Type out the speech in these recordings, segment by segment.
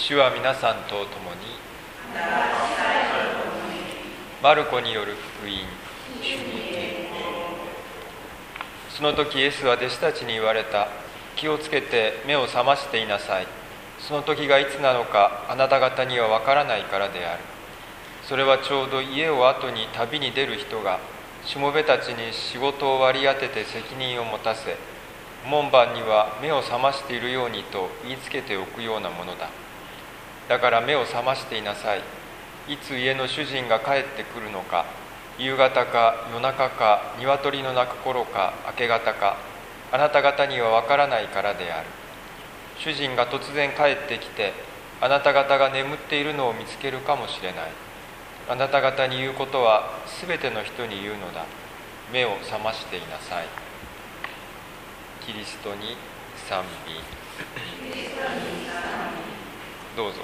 主は皆さんと共に。マルコによる福音。主に敬礼。その時イエスは弟子たちに言われた。気をつけて目を覚ましていなさい。その時がいつなのかあなた方にはわからないからである。それはちょうど家を後に旅に出る人がしもべたちに仕事を割り当てて責任を持たせ、門番には目を覚ましているようにと言いつけておくようなものだ。だから目を覚ましていなさい。いつ家の主人が帰ってくるのか、夕方か夜中か鶏の鳴く頃か明け方か、あなた方にはわからないからである。主人が突然帰ってきてあなた方が眠っているのを見つけるかもしれない。あなた方に言うことはすべての人に言うのだ。目を覚ましていなさい。キリストに賛美。どうぞお座りくださ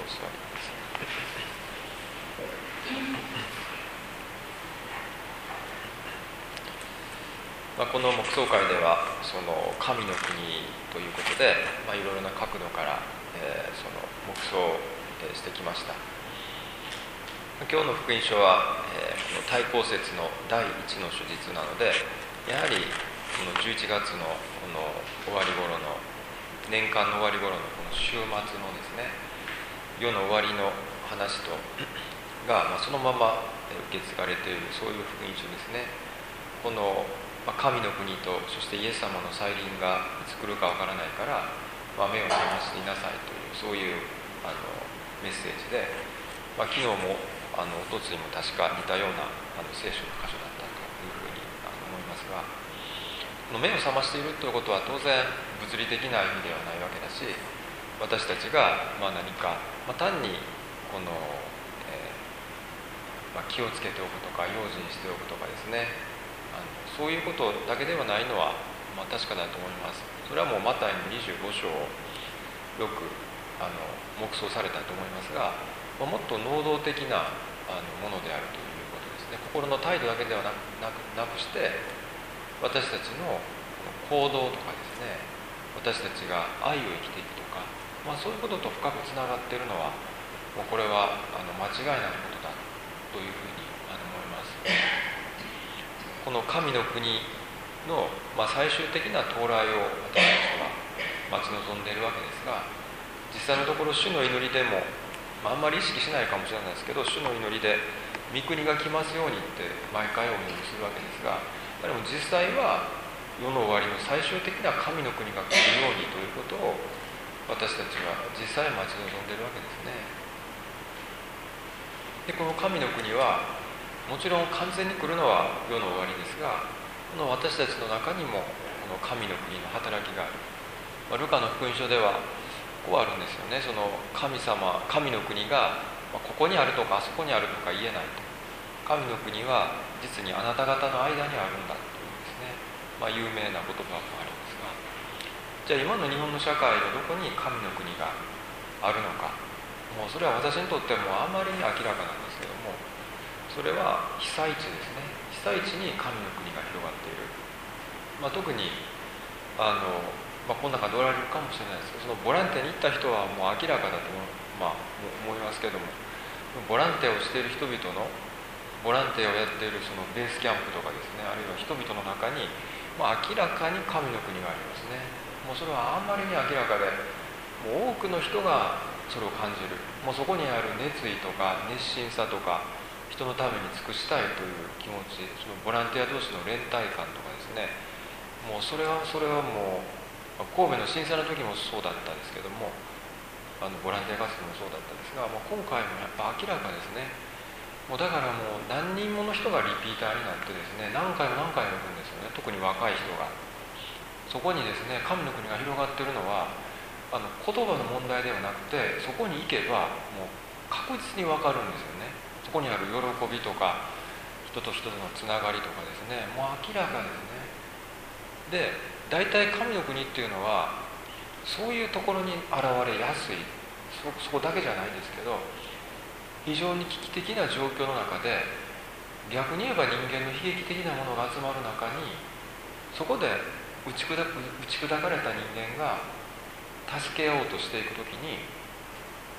い。この黙想会ではその神の国ということで、いろいろな角度から、その黙想してきました。今日の福音書は、この対抗節の第1の手術なので、やはりこの11月のこの終わり頃の年間の終わり頃のこの週末のですね、世の終わりの話とが、そのまま受け継がれている、そういう福音書ですね。この神の国と、そしてイエス様の再臨がいつ来るかわからないから、目を覚ましていなさいという、そういうメッセージで、昨日もおとついも確か似たような聖書の箇所だったというふうに思いますが、この目を覚ましているということは当然物理的な意味ではないわけだし、私たちが何か、単にこの、気をつけておくとか用心しておくとかですね、そういうことだけではないのは、確かだと思います。それはもうマタイの25章をよく黙想されたと思いますが、もっと能動的なものであるということですね。心の態度だけではなくして、私たちの行動とかですね、私たちが愛を生きていくとか、そういうことと深くつながっているのは、もうこれは間違いないことだというふうに思います。この神の国の、最終的な到来を私たちは待ち望んでいるわけですが、実際のところ主の祈りでも、あんまり意識しないかもしれないですけど、主の祈りで御国が来ますようにって毎回お祈りするわけですが、でも実際は世の終わりの最終的な神の国が来るようにということを私たちは実際待ち望んでいるわけですね。で、この神の国はもちろん完全に来るのは世の終わりですが、この私たちの中にもこの神の国の働きがある。ルカの福音書ではこうあるんですよね。その神の国がここにあるとかあそこにあるとか言えないと。神の国は実にあなた方の間にあるんだというですね、有名な言葉もありますが、じゃあ今の日本の社会のどこに神の国があるのか、もうそれは私にとってもあまりに明らかなんですけども、それは被災地ですね。被災地に神の国が広がっている。特にこの中でおられるかもしれないですけど、そのボランティアに行った人はもう明らかだと思いますけども、ボランティアをしている人々のボランティアをやっているそのベースキャンプとかですね、あるいは人々の中に、明らかに神の国がありますね。もうそれはあんまりに明らかで、もう多くの人がそれを感じる。もうそこにある熱意とか熱心さとか、人のために尽くしたいという気持ち、そのボランティア同士の連帯感とかですね、もうそれはもう神戸の震災の時もそうだったんですけども、ボランティア活動もそうだったんですが、今回もやっぱ明らかですね。もうだからもう何人もの人がリピーターになってですね、何回も行くんですよね。特に若い人が。そこにですね、神の国が広がっているのは言葉の問題ではなくて、そこに行けばもう確実に分かるんですよね。そこにある喜びとか、人と人とのつながりとかですね、もう明らかですね。で、大体神の国っていうのはそういうところに現れやすい、そこだけじゃないですけど、非常に危機的な状況の中で、逆に言えば人間の悲劇的なものが集まる中に、そこで打ち砕かれた人間が助けようとしていくときに、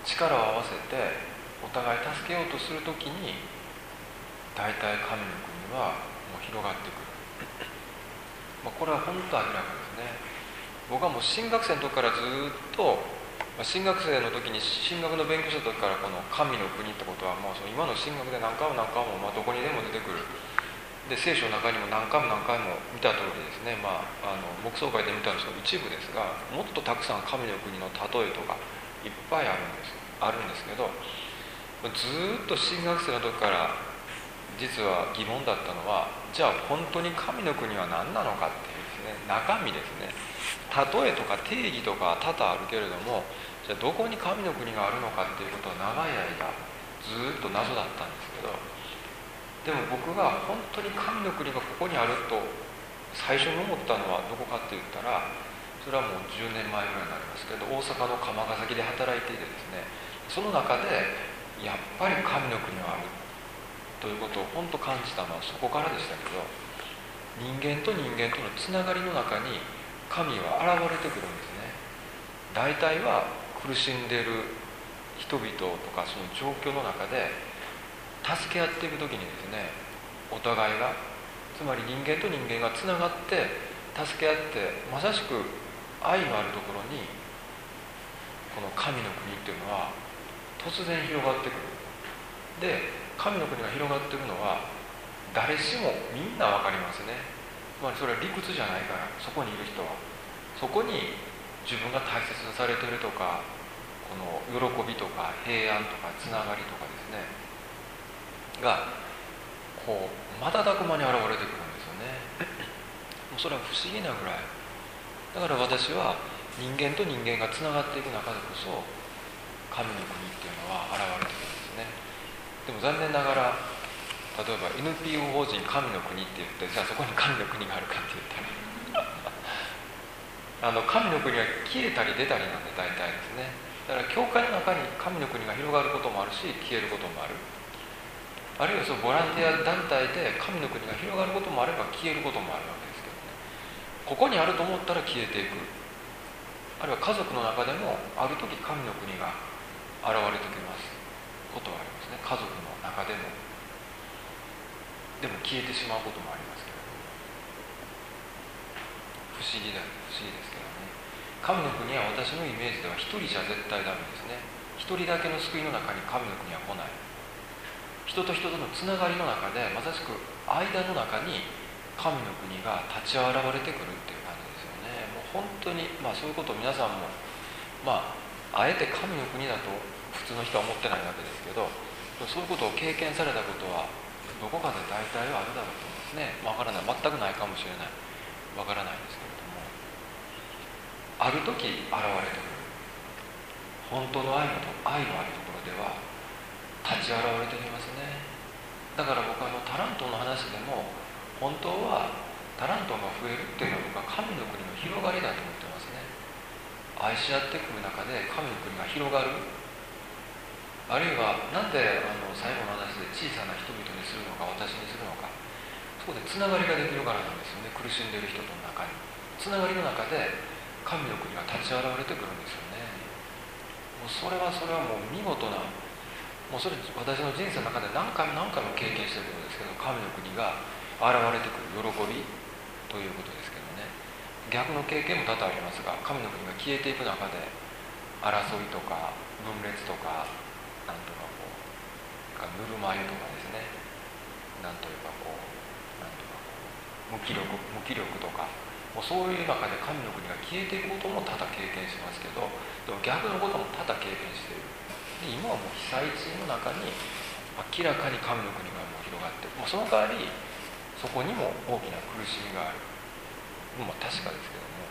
力を合わせてお互い助けようとするときに、大体神の国はもう広がってくる。これは本当明らかですね。僕はもう新学生の時からずっと、新学生の時に神学の勉強した時から、この神の国ってことはもうその今の神学で何回も何回も、どこにでも出てくる。で聖書の中にも何回も何回も見た通りですね、黙想会で見たんですが一部ですが、もっとたくさん神の国の例えとかいっぱいあるんですけど、ずっと新学生の時から実は疑問だったのは、じゃあ本当に神の国は何なのかっていうですね、中身ですね。例えとか定義とか多々あるけれども、じゃあどこに神の国があるのかっていうことは長い間ずっと謎だったんですけど、でも僕が本当に神の国がここにあると最初に思ったのはどこかって言ったら、それはもう10年前ぐらいになりますけど、大阪の釜ヶ崎で働いていてですね、その中でやっぱり神の国はあるということを本当感じたのはそこからでしたけど、人間と人間とのつながりの中に神は現れてくるんですね。大体は苦しんでいる人々とかその状況の中で助け合っていく時にですね、お互いが、つまり人間と人間がつながって助け合って、まさしく愛のあるところにこの神の国っていうのは突然広がってくる。で神の国が広がってるのは誰しもみんな分かりますね。つまりそれは理屈じゃないから、そこにいる人はそこに自分が大切にされているとか、この喜びとか平安とかつながりとかですねがこう瞬く間に現れてくるんですよね。もうそれは不思議なぐらいだから、私は人間と人間がつながっていく中でこそ神の国っていうのは現れてくるんですね。でも残念ながら、例えば NPO 法人神の国って言って、じゃあそこに神の国があるかって言ったら神の国は消えたり出たりなんで、大体ですね。だから教会の中に神の国が広がることもあるし、消えることもある。あるいはそのボランティア団体で神の国が広がることもあれば消えることもあるわけですけどね。ここにあると思ったら消えていく。あるいは家族の中でもある時神の国が現れてきますことはありますね。家族の中でも消えてしまうこともありますけれども、不思議ですけどね。神の国は私のイメージでは一人じゃ絶対ダメですね。一人だけの救いの中に神の国は来ない。人と人とのつながりの中で、まさしく間の中に神の国が立ち現れてくるっていう感じですよね。もう本当に、そういうことを皆さんもあえて神の国だと普通の人は思ってないわけですけど、そういうことを経験されたことはどこかで大体はあるだろうと思いますね。わからない、全くないかもしれない、わからないですけれども、ある時現れてくる。本当の愛のあるところでは立ち現れてきますね。だから僕はタラントの話でも、本当はタラントが増えるっていうのは僕は神の国の広がりだと思ってますね。愛し合ってくる中で神の国が広がる。あるいはなんで最後の話で小さな人々にするのか、私にするのか、そこでつながりができるからなんですよね。苦しんでいる人との中につながりの中で神の国が立ち現れてくるんですよね。もうそれはもう見事な、もうそれ私の人生の中で何回も経験していることですけど、神の国が現れてくる喜びということですけどね。逆の経験も多々ありますが、神の国が消えていく中で争いとか分裂とか、なんとかこうぬるま湯とかですね、なんというかこう無気力とか、もうそういう中で神の国が消えていくことも多々経験しますけど、でも逆のことも多々経験している。で今はもう被災地の中に明らかに神の国がもう広がって、もうその代わりそこにも大きな苦しみがあるのも確かですけども、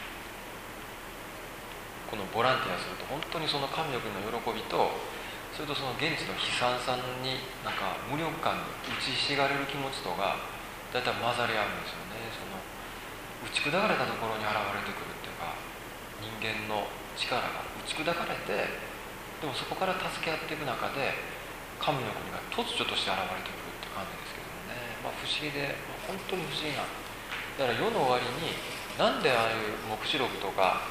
このボランティアすると本当にその神の国の喜びと、それとその現地の悲惨さに無力感に打ちひしがれる気持ちとがだいたい混ざり合うんですよね。その打ち砕かれたところに現れてくるっていうか、人間の力が打ち砕かれて、でもそこから助け合っていく中で神の国が突如として現れてくるって感じですけどもね。不思議で、本当に不思議な。だから世の終わりになんでああいう黙示録とか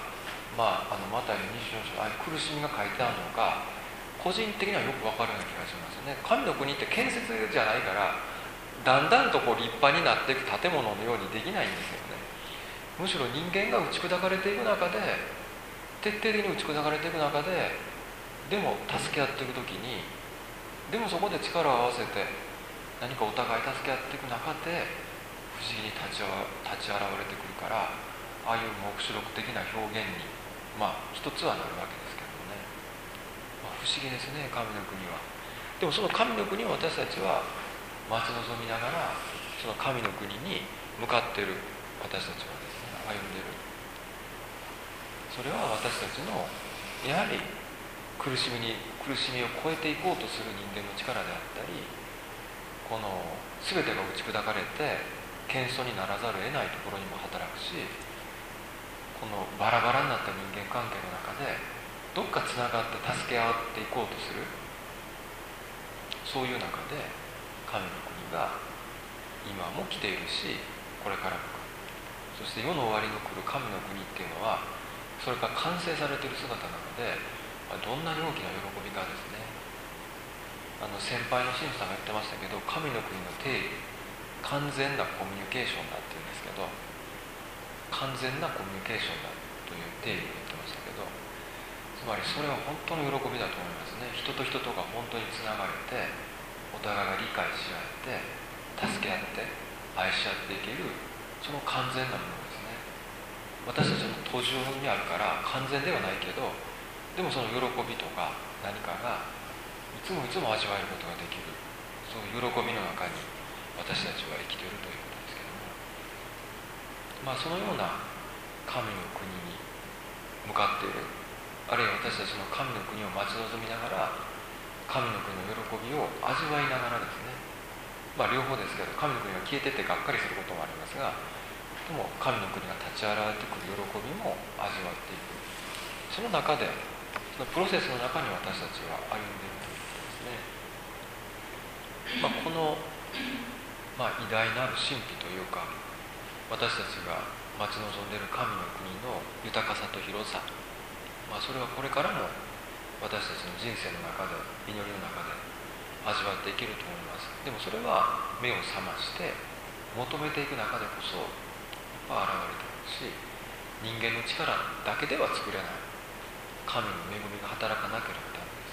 マタイの24章、ああいう苦しみが書いてあるのが個人的にはよく分かるような気がしますね。神の国って建設じゃないから、だんだんと立派になっていく建物のようにできないんですよね。むしろ人間が打ち砕かれていく中で、徹底的に打ち砕かれていく中で、でも助け合っていく時に、でもそこで力を合わせて何かお互い助け合っていく中で不思議に立ち現れてくるから、ああいう黙示録的な表現に一つはなるわけですけどもね。不思議ですね、神の国は。でもその神の国を私たちは待ち望みながら、その神の国に向かっている私たちはですね、歩んでいる。それは私たちのやはり苦しみを超えていこうとする人間の力であったり、この全てが打ち砕かれて謙遜にならざるを得ないところにも働くし、このバラバラになった人間関係の中でどっかつながって助け合っていこうとする、そういう中で神の国が今も来ているし、これからも来る。そして世の終わりの来る神の国っていうのは、それが完成されている姿なので、どんなに大きな喜びかですね。先輩の神父さんが言ってましたけど、神の国の定義、完全なコミュニケーションだっていうんですけど、完全なコミュニケーションだという定義を言ってましたけど、つまりそれは本当の喜びだと思いますね。人と人とが本当につながれて、お互いが理解し合って助け合って愛し合っていける、その完全なものですね。私たちの途上にあるから完全ではないけど、でもその喜びとか何かがいつもいつも味わえることができる、そういう喜びの中に私たちは生きているということですけども、そのような神の国に向かっている、あるいは私たちの神の国を待ち望みながら神の国の喜びを味わいながらですね、両方ですけど、神の国が消えててがっかりすることもありますが、でも神の国が立ち現れてくる喜びも味わっていく、その中で、そのプロセスの中に私たちは歩んでいるということですね。この、偉大なる神秘というか、私たちが待ち望んでいる神の国の豊かさと広さ、それはこれからも私たちの人生の中で、祈りの中で味わっていけると思います。でもそれは目を覚まして求めていく中でこそ現れてくるし、人間の力だけでは作れない神の恵みが働かなければダメです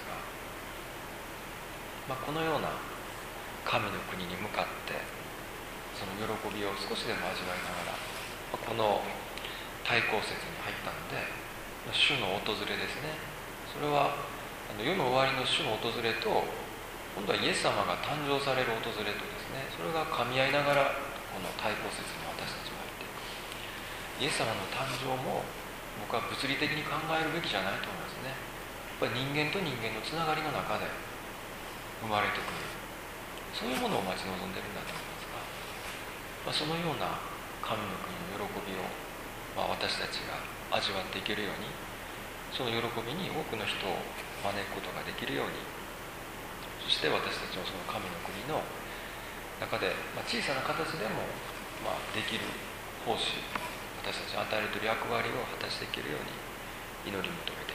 が、このような神の国に向かってその喜びを少しでも味わいながら、この対抗節に入ったので、主の訪れですね。それは世の終わりの主の訪れと、今度はイエス様が誕生される訪れとですね、それが噛み合いながらこの対抗節に私たちは入っていく。イエス様の誕生も僕は物理的に考えるべきじゃないと思いますね。やっぱり人間と人間のつながりの中で生まれてくる、そういうものを待ち望んでいるんだと思いますが、そのような神の国の喜びを、私たちが味わっていけるように、その喜びに多くの人を招くことができるように、そして私たちもその神の国の中で、小さな形でも、できる奉仕、私たちに与えられている役割を果たしていけるように祈り求め